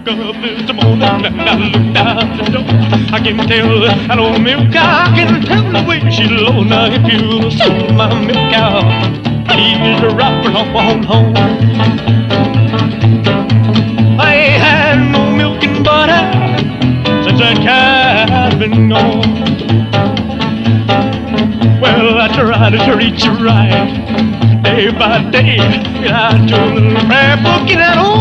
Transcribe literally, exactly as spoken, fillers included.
up this morning and I looked out the door. I can tell that old milk cow, I can tell the way she low. Now if you saw my milk cow, he's rocking off on home. I ain't had no milk and butter since that cow's been gone. Well, I try to treat you right day by day. I told a little prayer book in that old